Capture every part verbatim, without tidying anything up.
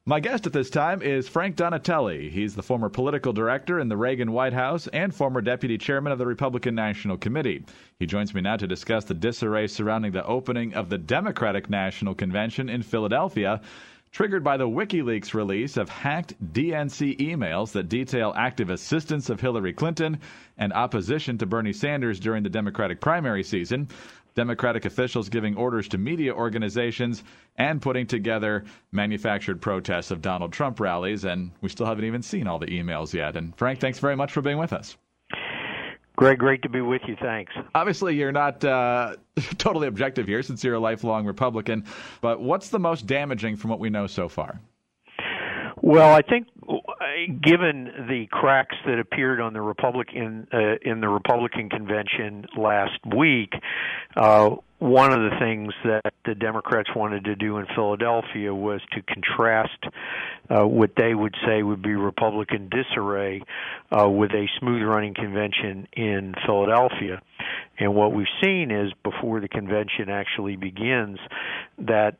My guest at this time is Frank Donatelli. He's the former political director in the Reagan White House and former deputy chairman of the Republican National Committee. He joins me now to discuss the disarray surrounding the opening of the Democratic National Convention in Philadelphia, triggered by the WikiLeaks release of hacked D N C emails that detail active assistance of Hillary Clinton and opposition to Bernie Sanders during the Democratic primary season. Democratic officials giving orders to media organizations and putting together manufactured protests of Donald Trump rallies, and we still haven't even seen all the emails yet. And Frank, thanks very much for being with us. Greg, great to be with you. Thanks. Obviously, you're not uh, totally objective here since you're a lifelong Republican, but what's the most damaging from what we know so far? Well, I think given the cracks that appeared on the Republican uh, in the Republican convention last week, uh, one of the things that the Democrats wanted to do in Philadelphia was to contrast uh, what they would say would be Republican disarray uh, with a smooth-running convention in Philadelphia. And what we've seen is before the convention actually begins, that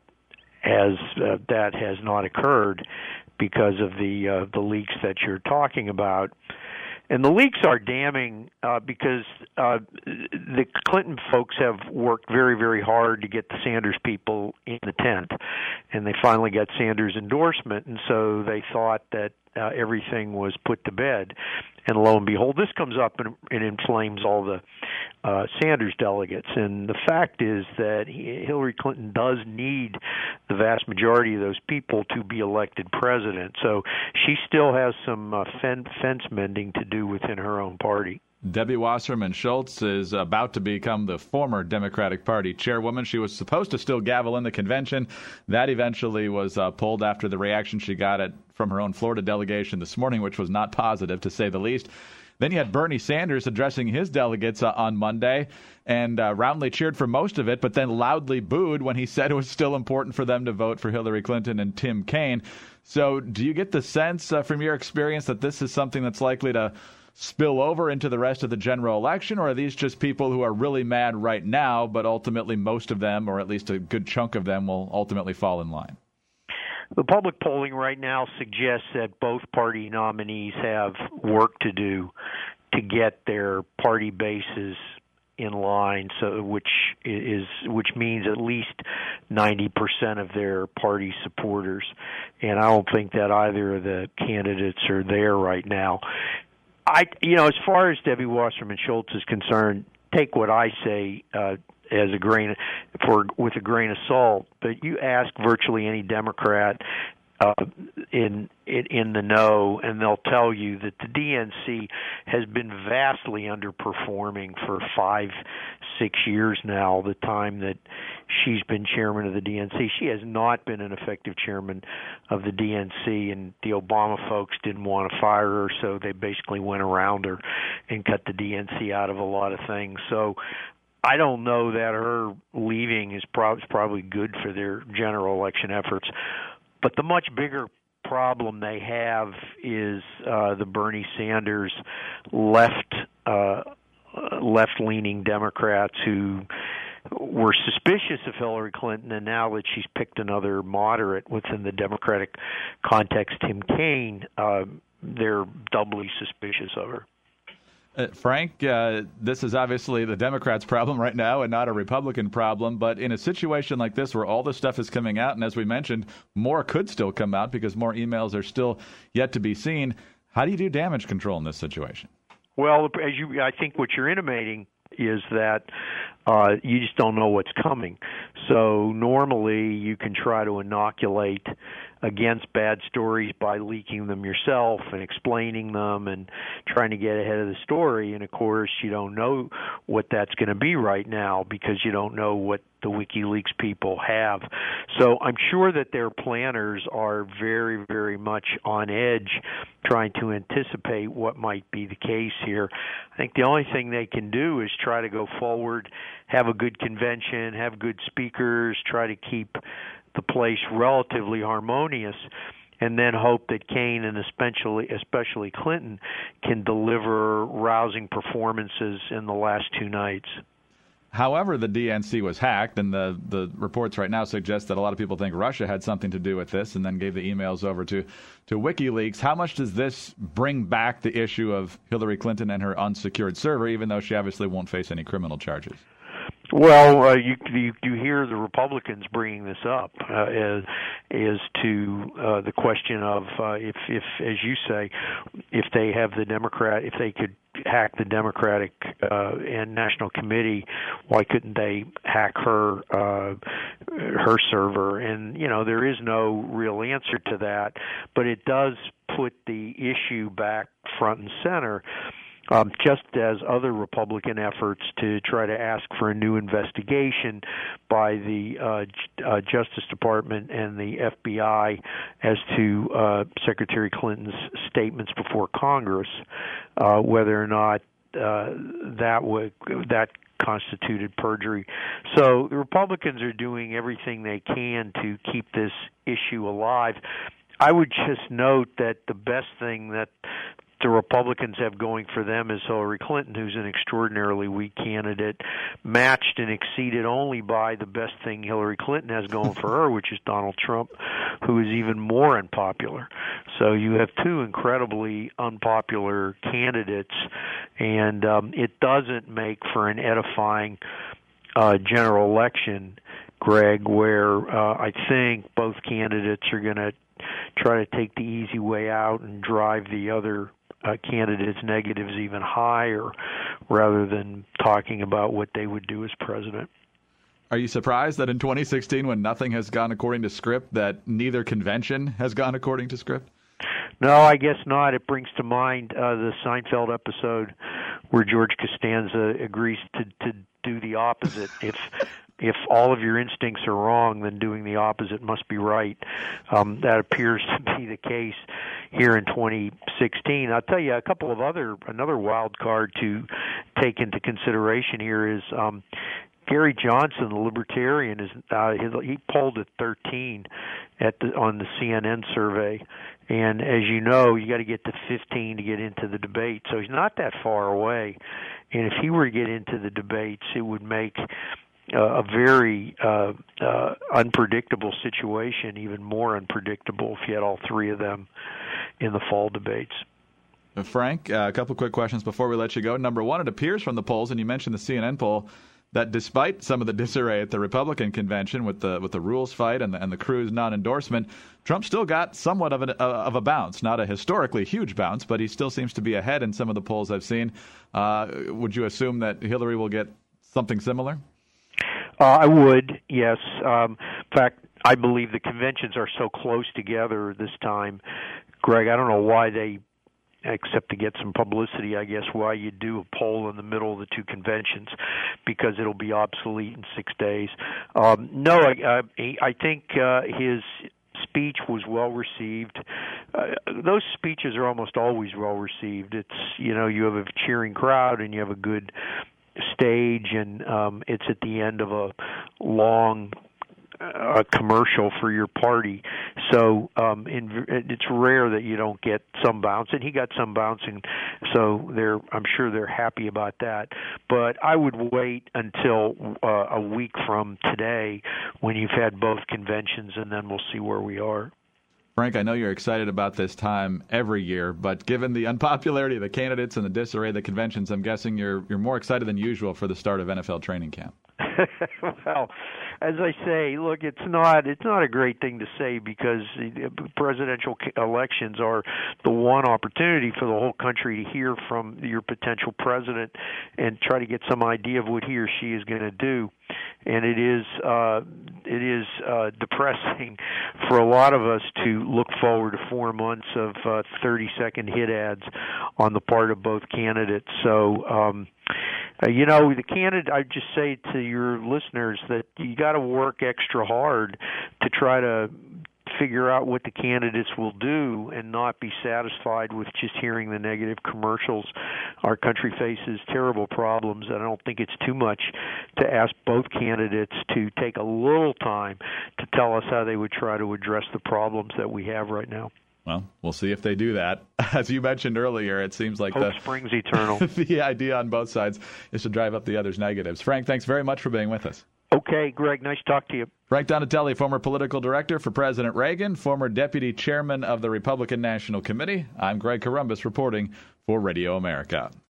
as uh, that has not occurred because of the uh, the leaks that you're talking about. And the leaks are damning uh, because uh, the Clinton folks have worked very, very hard to get the Sanders people in the tent, and they finally got Sanders' endorsement, and so they thought that uh, everything was put to bed. And lo and behold, this comes up and, and inflames all the uh, Sanders delegates. And the fact is that he, Hillary Clinton does need the vast majority of those people to be elected president. So she still has some uh, fen- fence mending to do within her own party. Debbie Wasserman Schultz is about to become the former Democratic Party chairwoman. She was supposed to still gavel in the convention. That eventually was uh, pulled after the reaction she got at, from her own Florida delegation this morning, which was not positive, to say the least. Then you had Bernie Sanders addressing his delegates uh, on Monday and uh, roundly cheered for most of it, but then loudly booed when he said it was still important for them to vote for Hillary Clinton and Tim Kaine. So do you get the sense uh, from your experience that this is something that's likely to spill over into the rest of the general election, or are these just people who are really mad right now, but ultimately most of them, or at least a good chunk of them, will ultimately fall in line? The public polling right now suggests that both party nominees have work to do to get their party bases in line, so which is which means at least ninety percent of their party supporters. And I don't think that either of the candidates are there right now. I, you know, as far as Debbie Wasserman Schultz is concerned, take what I say uh, as a grain for with a grain of salt. But you ask virtually any Democrat uh, in, in in the know, and they'll tell you that the D N C has been vastly underperforming for five, six years now. The time that she's been chairman of the D N C, she has not been an effective chairman of the D N C, and the Obama folks didn't want to fire her, so they basically went around her and cut the D N C out of a lot of things. So I don't know that her leaving is prob- probably good for their general election efforts. But the much bigger problem they have is uh, the Bernie Sanders left uh, left-leaning Democrats who were suspicious of Hillary Clinton, and now that she's picked another moderate within the Democratic context, Tim Kaine, uh, they're doubly suspicious of her. Uh, Frank, uh, this is obviously the Democrats' problem right now and not a Republican problem, but in a situation like this where all this stuff is coming out, and as we mentioned, more could still come out because more emails are still yet to be seen, how do you do damage control in this situation? Well, as you, I think what you're intimating is that uh, you just don't know what's coming. So normally you can try to inoculate against bad stories by leaking them yourself and explaining them and trying to get ahead of the story. And, of course, you don't know what that's going to be right now because you don't know what the WikiLeaks people have. So I'm sure that their planners are very, very much on edge trying to anticipate what might be the case here. I think the only thing they can do is try to go forward, have a good convention, have good speakers, try to keep the place relatively harmonious, and then hope that Kaine and especially especially Clinton can deliver rousing performances in the last two nights. However, the D N C was hacked, and the, the reports right now suggest that a lot of people think Russia had something to do with this and then gave the emails over to, to WikiLeaks. How much does this bring back the issue of Hillary Clinton and her unsecured server, even though she obviously won't face any criminal charges? Well, uh, you, you you hear the Republicans bringing this up uh, as as to uh, the question of uh, if if as you say, if they have the Democrat, if they could hack the Democratic uh, and National Committee, why couldn't they hack her uh, her server? And you know, there is no real answer to that, but it does put the issue back front and center. Um, just as other Republican efforts to try to ask for a new investigation by the uh, J- uh, Justice Department and the F B I as to uh, Secretary Clinton's statements before Congress, uh, whether or not uh, that would that constituted perjury. So the Republicans are doing everything they can to keep this issue alive. I would just note that the best thing that the Republicans have going for them is Hillary Clinton, who's an extraordinarily weak candidate, matched and exceeded only by the best thing Hillary Clinton has going for her, which is Donald Trump, who is even more unpopular. So you have two incredibly unpopular candidates, and um, it doesn't make for an edifying uh, general election, Greg, where uh, I think both candidates are going to try to take the easy way out and drive the other Uh, candidates' negatives even higher, rather than talking about what they would do as president. Are you surprised that in twenty sixteen, when nothing has gone according to script, that neither convention has gone according to script? No, I guess not. It brings to mind uh, the Seinfeld episode where George Costanza agrees to, to do the opposite. If if all of your instincts are wrong, then doing the opposite must be right. Um, that appears to be the case here in twenty sixteen. I'll tell you a couple of other, another wild card to take into consideration here is um, Gary Johnson, the Libertarian, is uh, he polled at thirteen at the, on the C N N survey. And as you know, you got to get to fifteen to get into the debate. So he's not that far away. And if he were to get into the debates, it would make Uh, a very uh, uh, unpredictable situation, even more unpredictable if you had all three of them in the fall debates. Uh, Frank, uh, a couple quick questions before we let you go. Number one, it appears from the polls, and you mentioned the C N N poll, that despite some of the disarray at the Republican convention with the with the rules fight and the, and the Cruz non-endorsement, Trump still got somewhat of, an, uh, of a bounce. Not a historically huge bounce, but he still seems to be ahead in some of the polls I've seen. Uh, would you assume that Hillary will get something similar? Uh, I would, yes. Um, in fact, I believe the conventions are so close together this time, Greg. I don't know why they, except to get some publicity, I guess, why you do a poll in the middle of the two conventions, because it'll be obsolete in six days. Um, no, I, I, I think uh, his speech was well received. Uh, those speeches are almost always well received. It's, you know, you have a cheering crowd and you have a good stage, and um, it's at the end of a long uh, commercial for your party. So um, in, it's rare that you don't get some bounce, and he got some bounce, and so they're I'm sure they're happy about that. But I would wait until uh, a week from today when you've had both conventions, and then we'll see where we are. Frank, I know you're excited about this time every year, but given the unpopularity of the candidates and the disarray of the conventions, I'm guessing you're you're more excited than usual for the start of N F L training camp. Well, as I say, look, it's not it's not a great thing to say, because presidential elections are the one opportunity for the whole country to hear from your potential president and try to get some idea of what he or she is going to do. And it is uh, it is uh, depressing for a lot of us to look forward to four months of uh, thirty-second hit ads on the part of both candidates. So, um, uh, you know, the candidate, I just say to your listeners that you got to work extra hard to try to figure out what the candidates will do and not be satisfied with just hearing the negative commercials. Our country faces terrible problems, and I don't think it's too much to ask both candidates to take a little time to tell us how they would try to address the problems that we have right now. Well, we'll see if they do that. As you mentioned earlier, it seems like Hope the springs eternal. the idea on both sides is to drive up the other's negatives. Frank, thanks very much for being with us. Okay, Greg, nice to talk to you. Frank Donatelli, former political director for President Reagan, former deputy chairman of the Republican National Committee. I'm Greg Corombos reporting for Radio America.